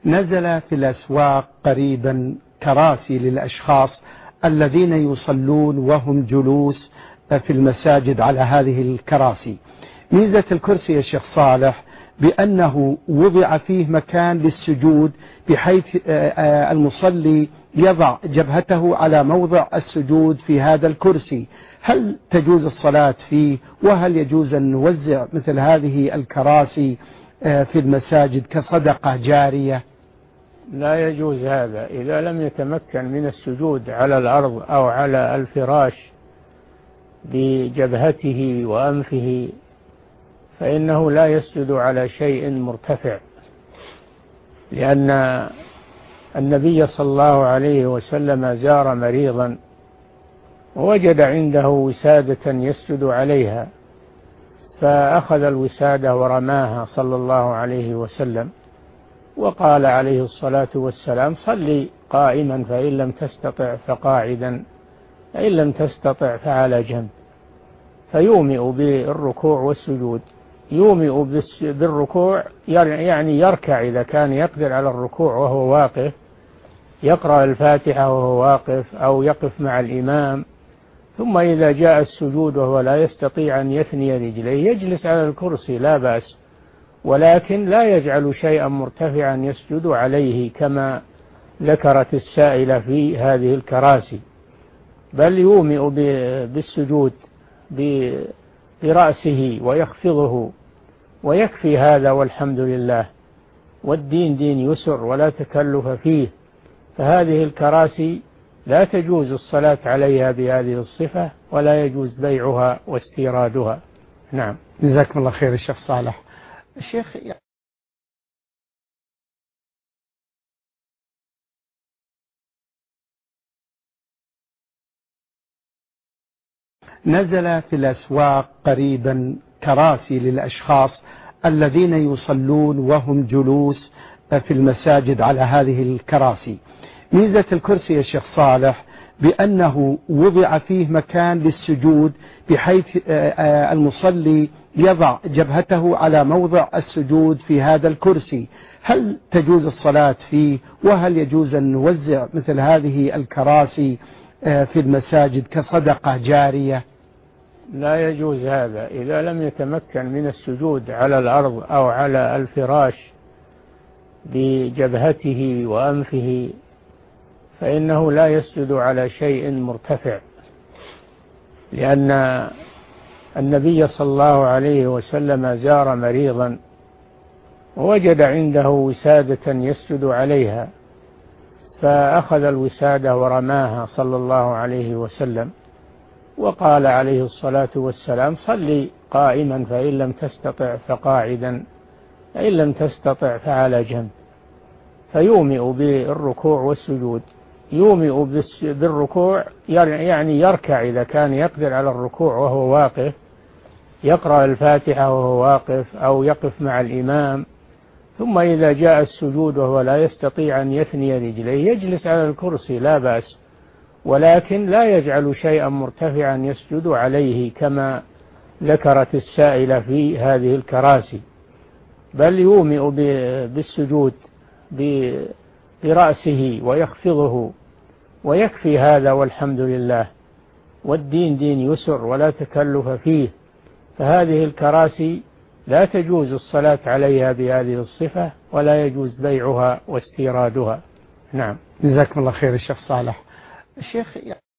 نزل في الأسواق قريبا كراسي للأشخاص الذين يصلون وهم جلوس في المساجد على هذه الكراسي. ميزة الكرسي يا شيخ صالح بأنه وضع فيه مكان للسجود، بحيث المصلي يضع جبهته على موضع السجود في هذا الكرسي. هل تجوز الصلاة فيه؟ وهل يجوز أن نوزع مثل هذه الكراسي في المساجد كصدقة جارية؟ لا يجوز هذا إذا لم يتمكن من السجود على الأرض أو على الفراش بجبهته وأنفه، فإنه لا يسجد على شيء مرتفع، لأن النبي صلى الله عليه وسلم زار مريضا ووجد عنده وسادة يسجد عليها، فأخذ الوسادة ورماها صلى الله عليه وسلم، وقال عليه الصلاة والسلام: صلي قائما فإن لم تستطع فقاعدا، فإن لم تستطع فعلى جنب. فيومئ بالركوع والسجود. يومئ بالركوع يعني يركع إذا كان يقدر على الركوع وهو واقف، يقرأ الفاتحة وهو واقف أو يقف مع الإمام. ثم إذا جاء السجود وهو لا يستطيع أن يثني رجليه يجلس على الكرسي لا بأس، ولكن لا يجعل شيئا مرتفعا يسجد عليه كما ذكرت السائلة في هذه الكراسي، بل يومئ بالسجود برأسه ويخفضه، ويكفي هذا والحمد لله. والدين دين يسر ولا تكلف فيه، فهذه الكراسي لا تجوز الصلاة عليها بهذه الصفة، ولا يجوز بيعها واستيرادها. نعم. جزاكم الله خير الشيخ صالح. الشيخ نزل في الأسواق قريبا كراسي للأشخاص الذين يصلون وهم جلوس في المساجد على هذه الكراسي. ميزة الكرسي يا شيخ صالح بأنه وضع فيه مكان للسجود، بحيث المصلي يضع جبهته على موضع السجود في هذا الكرسي. هل تجوز الصلاة فيه؟ وهل يجوز أن نوزع مثل هذه الكراسي في المساجد كصدقة جارية؟ لا يجوز هذا إذا لم يتمكن من السجود على الأرض أو على الفراش بجبهته وأنفه، فإنه لا يسجد على شيء مرتفع، لأن النبي صلى الله عليه وسلم زار مريضا ووجد عنده وسادة يسجد عليها، فأخذ الوسادة ورماها صلى الله عليه وسلم، وقال عليه الصلاة والسلام: صلي قائما فإن لم تستطع فقاعدا، فإن لم تستطع فعلى جنب. فيومئ بالركوع والسجود. يومئ بالركوع يعني يركع إذا كان يقدر على الركوع وهو واقف، يقرأ الفاتحة وهو واقف أو يقف مع الإمام. ثم إذا جاء السجود وهو لا يستطيع أن يثني رجليه يجلس على الكرسي لا بأس، ولكن لا يجعل شيئا مرتفعا يسجد عليه كما ذكرت السائلة في هذه الكراسي، بل يومئ بالسجود برأسه ويخفضه، ويكفي هذا والحمد لله. والدين دين يسر ولا تكلف فيه، فهذه الكراسي لا تجوز الصلاة عليها بهذه الصفة، ولا يجوز بيعها واستيرادها. نعم. جزاكم الله خير الشيخ صالح. الشيخ